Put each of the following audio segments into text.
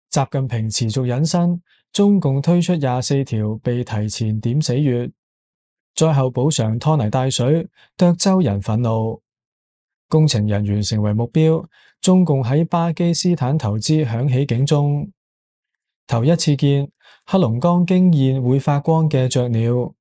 習近平持續引申，中共推出24條被提前點死穴，災後補償拖泥帶水，涿州人憤怒。工程人員成為目標，中共喺巴基斯坦投資響起警鐘。頭一次見黑龍江驚現會發光嘅雀鳥。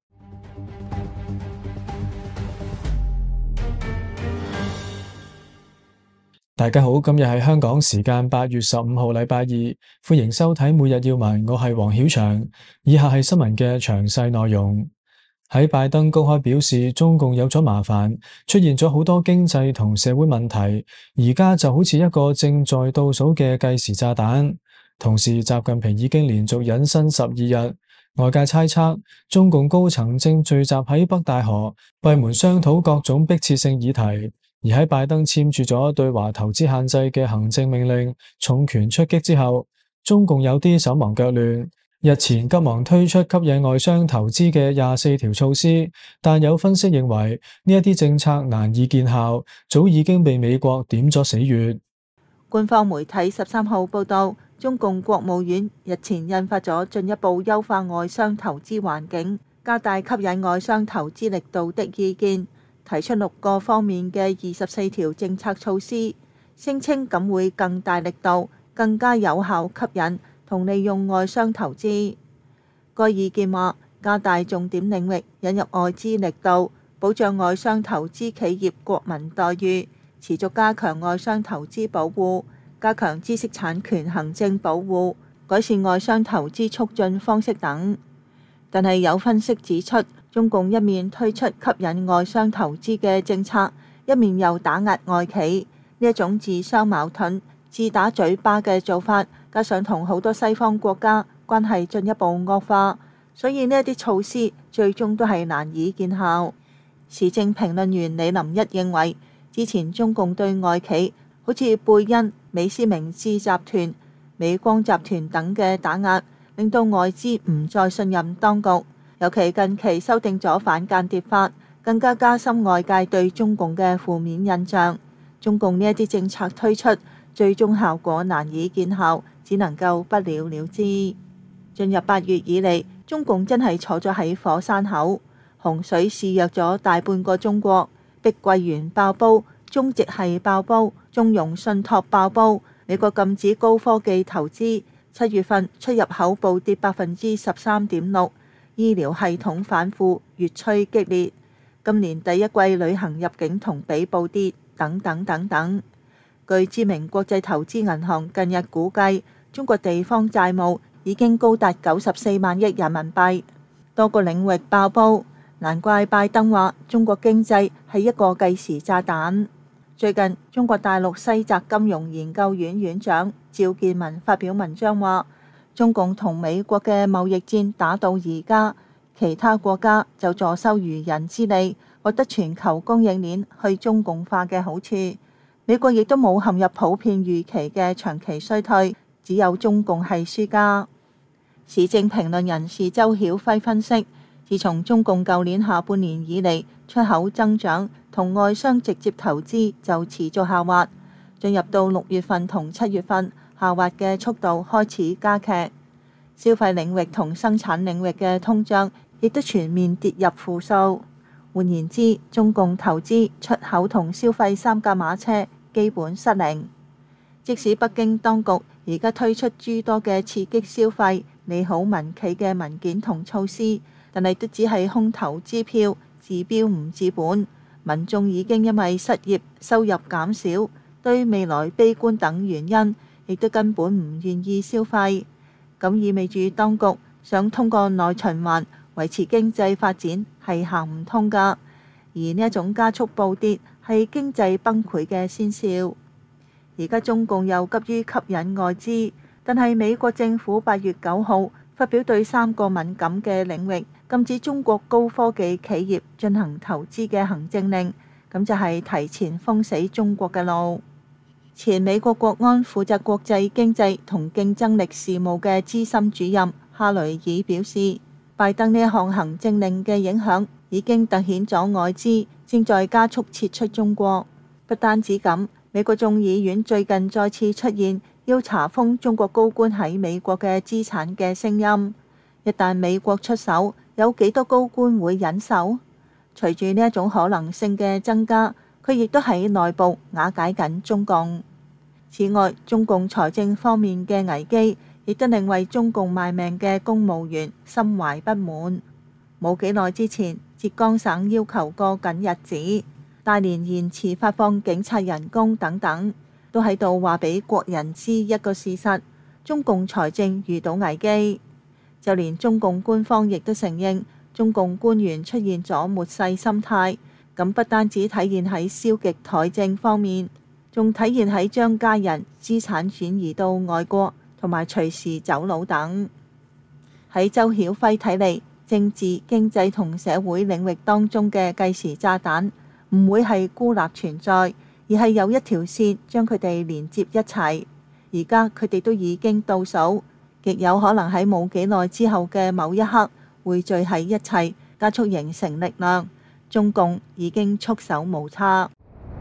大家好，今日係香港時間8月15號禮拜二，歡迎收睇每日要聞，我係黃曉翔。以下係新聞嘅詳細內容。喺拜登公開表示中共有咗麻煩，出現咗好多經濟同社會問題，而家就好似一個正在倒數嘅計時炸彈。同時，習近平已經連續隱身12日，外界猜測中共高層正聚集喺北戴河，閉門商討各種迫切性議題。而喺拜登簽署咗對華投資限制嘅行政命令，重拳出擊之後，中共有啲手忙腳亂。日前急忙推出吸引外商投資嘅24條措施，但有分析認為呢一啲政策難以見效，早已經被美國點咗死穴。 官方媒體13號報道，中共國務院日前印發咗進一步優化外商投資環境、加大吸引外商投資力度的意見，提出6個方面嘅24條政策措施，聲稱咁會更大力度、更加有效吸引同利用外商投資。該意見話，加大重點領域引入外資力度，保障外商投資企業國民待遇，持續加強外商投資保護，加強知識產權行政保護，改善外商投資促進方式等。但係有分析指出，中共一面推出吸引外商投資嘅政策，一面又打壓外企，呢一種自相矛盾、自打嘴巴嘅做法，加上同好多西方國家關係進一步惡化，所以呢一啲措施最終都係難以見效。時政評論員李林一認為，之前中共對外企好似貝恩、美思明智集團、美光集團等嘅打壓，令到外資唔再信任當局。尤其近期修訂咗反間諜法，更加加深外界對中共嘅負面印象。中共呢一啲政策推出，最終效果難以見效，只能夠不了了之。進入8月以嚟，中共真係坐咗喺火山口，洪水肆虐咗大半個中國，碧桂園爆煲，中植系爆煲，中融信託爆煲，美國禁止高科技投資，7月份出入口暴跌13.6%。醫療系統反腐越趨激烈，今年第一季旅行入境同比暴跌，等等等等。據知名國際投資銀行近日估計，中國地方債務已經高達94萬億人民幣，多個領域爆煲，難怪拜登話中國經濟係一個計時炸彈。最近，中國大陸西澤金融研究院院長趙建文發表文章話，中共同美國嘅貿易戰打到而家，其他國家就坐收漁人之利，獲得全球供應鏈去中共化嘅好處。美國亦都冇陷入普遍預期嘅長期衰退，只有中共係輸家。時政評論人士周曉輝分析，自從中共舊年下半年以嚟，出口增長同外商直接投資就持續下滑，進入到6月份同7月份，下滑嘅速度開始加劇，消費領域同生產領域嘅通脹亦都全面跌入負數。換言之，中共投資、出口同消費3駕馬車基本失靈。即使北京當局而家推出諸多嘅刺激消費、利好民企嘅文件同措施，但係都只係空頭支票，治標唔治本。民眾已經因為失業、收入減少、對未來悲觀等原因，亦都根本唔願意消費，咁意味住當局想通過內循環維持經濟發展係行唔通㗎，而呢一種加速暴跌係經濟崩潰嘅先兆。而家中共又急於吸引外資，但係美國政府8月9號發表對3個敏感嘅領域禁止中國高科技企業進行投資嘅行政令，咁就係提前封死中國嘅路。前美國國安負責國際經濟同競爭力事務嘅資深主任哈雷爾表示，拜登呢一項行政令嘅影響已經凸顯咗外資正在加速撤出中國。不單止咁，美國眾議院最近再次出現要查封中國高官喺美國嘅資產嘅聲音。一旦美國出手，有幾多高官會忍受？隨住呢一種可能性嘅增加，佢亦都喺內部瓦解緊中共。此外，中共財政方面嘅危機，亦都令為中共賣命嘅公務員心懷不滿。冇幾耐之前，浙江省要求過緊日子，大連延遲發放警察人工等等，都喺度話俾國人知一個事實：中共財政遇到危機。就連中共官方亦都承認，中共官員出現咗末世心態，咁不單止體現喺消極台政方面，仲體現喺將家人資產轉移到外國，同埋隨時走佬等。喺周曉輝睇嚟，政治、經濟同社會領域當中嘅計時炸彈唔會係孤立存在，而係有一條線將佢哋連接一齊。而家佢哋都已經倒數，極有可能喺冇幾耐之後嘅某一刻匯聚喺一齊，加速形成力量。中共已經束手無策。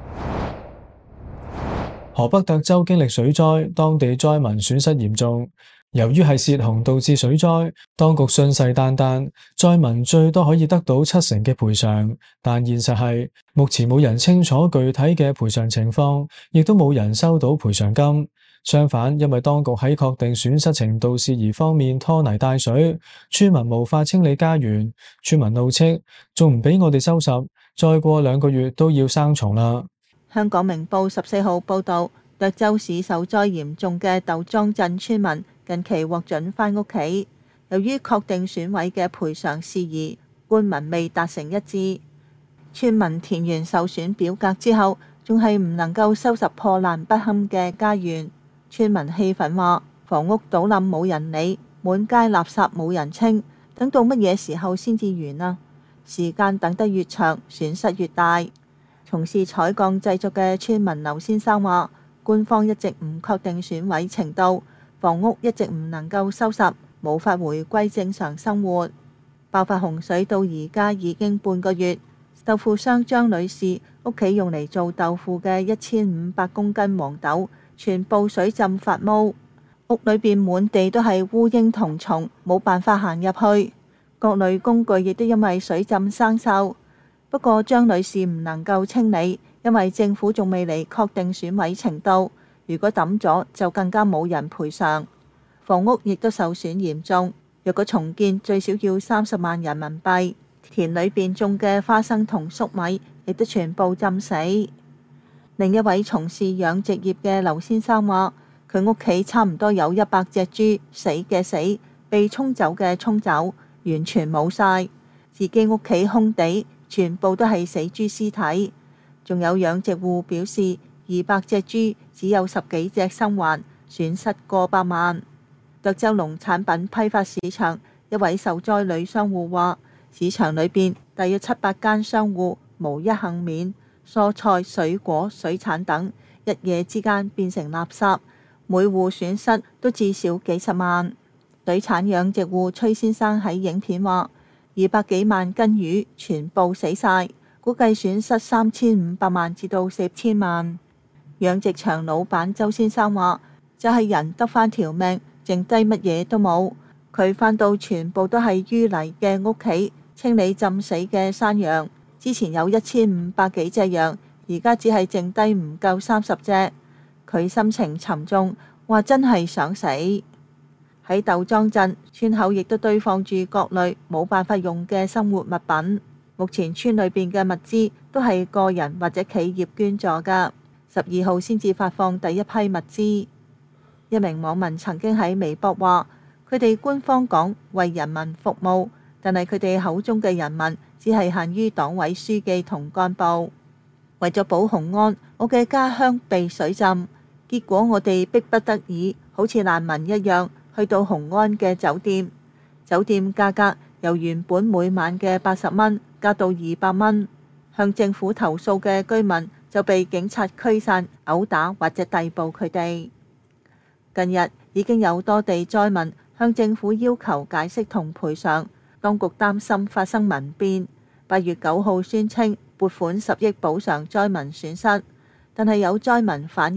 河北特州經歷水災，當地災民損失嚴重。由於係洩洪導致水災，當局信誓旦旦，災民最多可以得到70%嘅賠償，但現實係目前冇人清楚具體嘅賠償情況，亦都冇人收到賠償金。相反，因為當局喺確定損失程度事宜方面拖泥帶水，村民無法清理家園，村民怒斥，仲唔俾我哋收拾，再過2個月都要生蟲啦。 香港明報14號報導，涿州市受災嚴重嘅豆莊鎮村民近期獲准返屋企，由於確定損毀嘅賠償事宜，官民未達成一致。村民填完受損表格之後，仲係唔能夠收拾破爛不堪嘅家園。村民氣憤話：房屋倒冧冇人理，滿街垃圾冇人清，等到乜嘢時候先至完啊？時間等得越長，損失越大。從事採鋼製作嘅村民劉先生話：官方一直唔確定損毀程度，房屋一直唔能夠收拾，無法回歸正常生活。爆發洪水到而家已經半個月，豆腐商張女士屋企用嚟做豆腐嘅1500公斤黃豆，全部水浸發毛，屋裏邊滿地都係烏蠅同蟲，冇辦法行入去。各類工具亦都因為水浸生鏽。不過張女士唔能夠清理，因為政府仲未嚟確定損毀程度。如果抌咗，就更加冇人賠償。房屋亦都受損嚴重，若果重建最少要30萬人民幣。田裏邊種嘅花生同粟米亦都全部浸死。另一位從事養殖業嘅劉先生話：佢屋企差唔多有100隻豬，死嘅死，被沖走嘅沖走，完全冇晒。自己屋企空地，全部都係死豬屍體。仲有養殖戶表示，200隻豬只有10幾隻生還，損失過百萬。涿州農產品批發市場一位受災女商戶話：市場裏邊大約700間商戶無一幸免。蔬菜、水果、水產等一夜之間變成垃圾，每戶損失都至少幾十萬。水產養殖戶崔先生喺影片話：200幾萬斤魚全部死晒，估計損失3500萬至到4000萬。養殖場老闆周先生話：就係人得返條命，剩低乜嘢都冇。佢返到全部都係淤泥嘅屋企，清理浸死嘅山羊。之前有1500幾隻羊，而家只係剩低唔夠30隻。佢心情沉重，話真係想死。喺豆莊鎮村口亦都堆放住各類冇辦法用嘅生活物品。目前村裏邊嘅物資都係個人或者企業捐助㗎。12號先至發放第一批物資。一名網民曾經喺微博話：佢哋官方講為人民服務，但係佢哋口中嘅人民只係限於黨委書記同幹部。為咗保雄安，我嘅家鄉被水浸，結果我哋迫不得已，好似難民一樣去到雄安嘅酒店。酒店價格由原本每晚嘅80蚊加到200蚊。向政府投訴嘅居民就被警察驅散、毆打或者逮捕佢哋。近日已經有多地災民向政府要求解釋同賠償。當局擔心發生民變，8月9號宣稱撥款10億補償災民損失，但係有災民反映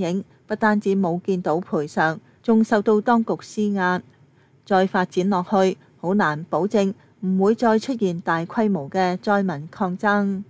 不單止冇見到賠償，仲受到當局施壓。再發展落去，好難保證唔會再出現大規模嘅災民抗爭。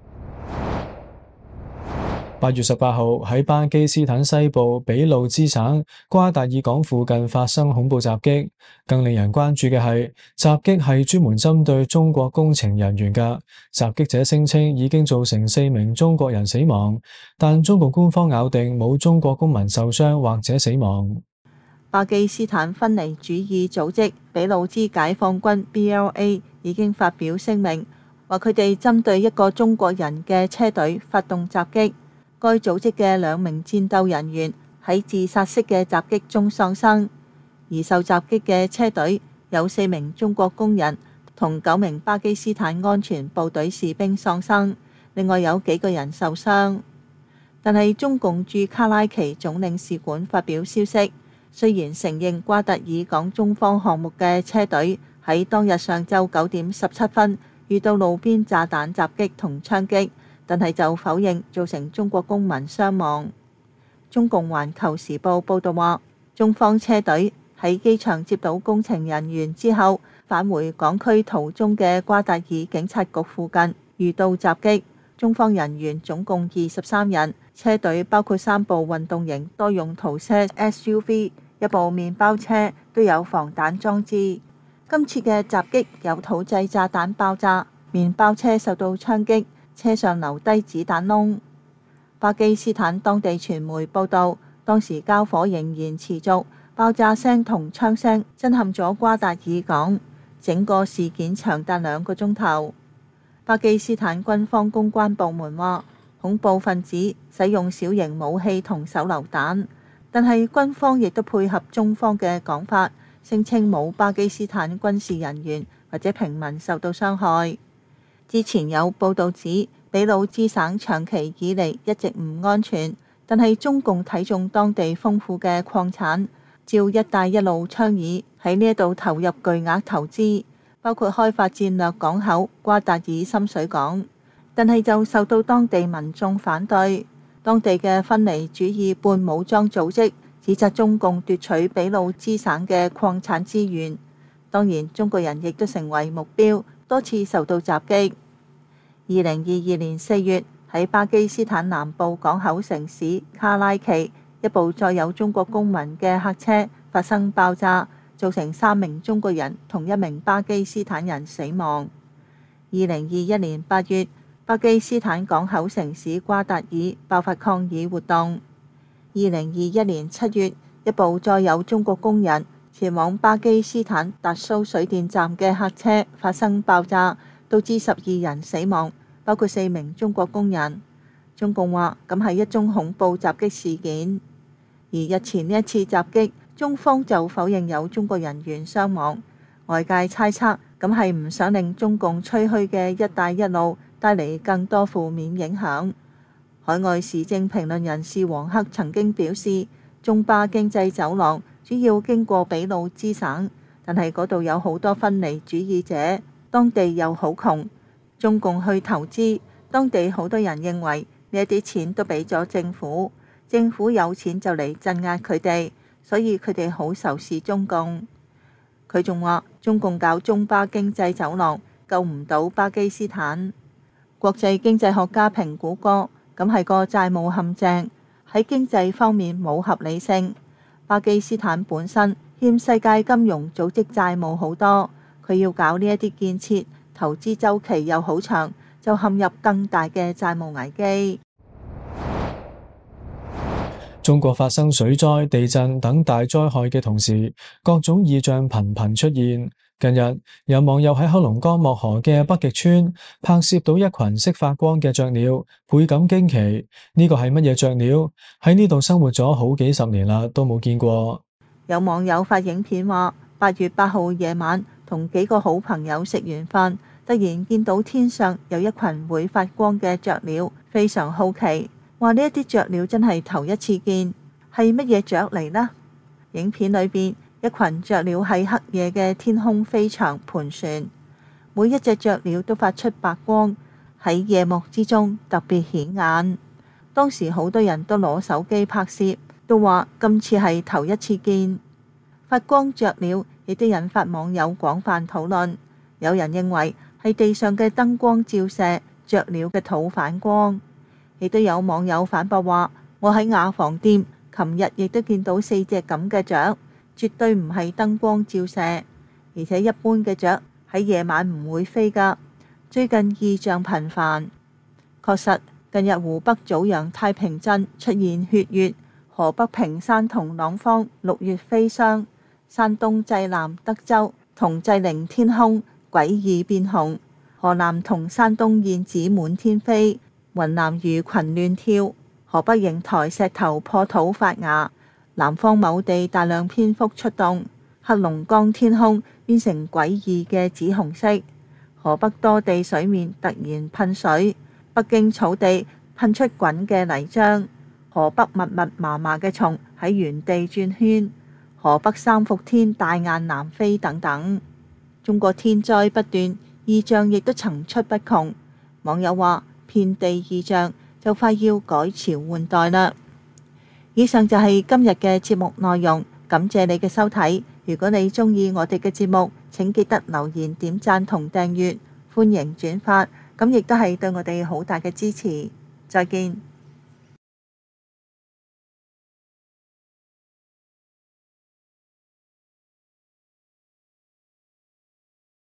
8月18號喺巴基斯坦西部俾路支省瓜達爾港附近發生恐怖襲擊，更令人關注嘅係襲擊係專門針對中國工程人員㗎。襲擊者聲稱已經造成4名中國人死亡，但中共官方咬定冇中國公民受傷或者死亡。 巴基斯坦分離主義組織俾路支解放軍 BLA 已經發表聲明，話佢哋針對一個中國人嘅車隊發動襲擊。該組織嘅2名戰鬥人員喺自殺式嘅襲擊中喪生，而受襲擊嘅車隊有4名中國工人同9名巴基斯坦安全部隊士兵喪生，另外有幾個人受傷。但係中共駐卡拉奇總領事館發表消息，雖然承認瓜達爾港中方項目嘅車隊喺當日上晝9點17分遇到路邊炸彈襲擊同槍擊，但係就否認造成中國公民傷亡。中共環球時報報導話，中方車隊喺機場接到工程人員之後，返回港區途中嘅瓜達爾警察局附近遇到襲擊。中方人員總共23人，車隊包括3部運動型多用途車 SUV、1部麵包車，都有防彈裝置。今次嘅襲擊有土製炸彈爆炸，麵包車受到槍擊，車上留低子彈窿。巴基斯坦當地傳媒報導，當時交火仍然持續，爆炸聲同槍聲震撼咗瓜達爾港，整個事件長達2個鐘頭。巴基斯坦軍方公關部門話，恐怖分子使用小型武器同手榴彈，但係軍方亦都配合中方嘅講法，聲稱冇巴基斯坦軍事人員或者平民受到傷害。之前有報導指，俾路支省長期以嚟一直唔安全，但係中共睇中當地豐富嘅礦產，照一帶一路倡議喺呢一度投入巨額投資，包括開發戰略港口瓜達爾深水港，但係就受到當地民眾反對。當地嘅分離主義半武裝組織指責中共奪取俾路支省嘅礦產資源，當然中國人亦都成為目標，多次受到襲擊。2022年4月，喺巴基斯坦南部港口城市卡拉奇，一部載有中國公民嘅客車發生爆炸，造成3名中國人同1名巴基斯坦人死亡。2021年8月，巴基斯坦港口城市瓜達爾爆發抗議活動。2021年7月，一部載有中國工人前往巴基斯坦達蘇水電站嘅客車發生爆炸，導致12人死亡，包括4名中國工人。中共話咁係一宗恐怖襲擊事件，而日前呢一次襲擊，中方就否認有中國人員傷亡。外界猜測咁係唔想令中共吹噓嘅一帶一路帶嚟更多負面影響。海外時政評論人士黃克曾經表示，中巴經濟走廊主要經過俾路支省，但係嗰度有好多分離主義者，當地又好窮，中共去投資，當地好多人認為呢一啲錢都俾咗政府，政府有錢就嚟鎮壓佢哋，所以佢哋好仇視中共。佢仲話中共搞中巴經濟走廊救唔到巴基斯坦。國際經濟學家評估過，咁係個債務陷阱，喺經濟方面冇合理性。巴基斯坦本身欠世界金融組織債務好多，佢要搞呢一啲建設，投資週期又好長，就陷入更大嘅債務危機。 中國發生水災、地震等大災害嘅同時，各種異象頻頻出現。近日，有網友喺黑龍江漠河嘅北極村拍攝到一群識發光嘅雀鳥，倍感驚奇。呢個係乜嘢雀鳥？喺呢度生活咗好幾十年啦，都冇見過。 有網友發影片話，8月8號夜晚同幾個好朋友食完飯，突然見到天上有一群會發光嘅雀鳥，非常好奇，話呢一啲雀鳥真係頭一次見，係乜嘢雀嚟呢？影片裏邊，一群雀鳥喺黑夜嘅天空飛翔盤旋，每一隻雀鳥都發出白光，喺夜幕之中特別顯眼。當時好多人都攞手機拍攝， 都話今次係頭一次見。發光雀鳥亦都引發網友廣泛討論，有人認為係地上嘅燈光照射雀鳥嘅肚反光，亦都有網友反駁話：我喺雅房店琴日亦都見到4隻咁嘅雀，絕對唔係燈光照射，而且一般嘅雀喺夜晚唔會飛㗎。最近異象頻繁，確實近日湖北棗陽太平鎮出現血月，河北平山同廊坊6月飛霜，山東濟南德州同濟寧天空詭異變紅，河南同山東燕子滿天飛，雲南魚群亂跳，河北邢台石頭破土發芽，南方某地大量蝙蝠出動，黑龍江天空變成詭異嘅紫紅色，河北多地水面突然噴水，北京草地噴出滾嘅泥漿，河北密密麻麻嘅蟲喺原地轉圈，河北三伏天大雁南飛等等。中國天災不斷，異象亦都層出不窮。網友話：遍地異象，就快要改朝換代啦。以上就係今日嘅節目內容，感謝你嘅收睇。如果你鍾意我哋嘅節目，請記得留言、點讚同訂閱，歡迎轉發，咁亦都係對我哋好大嘅支持。再見。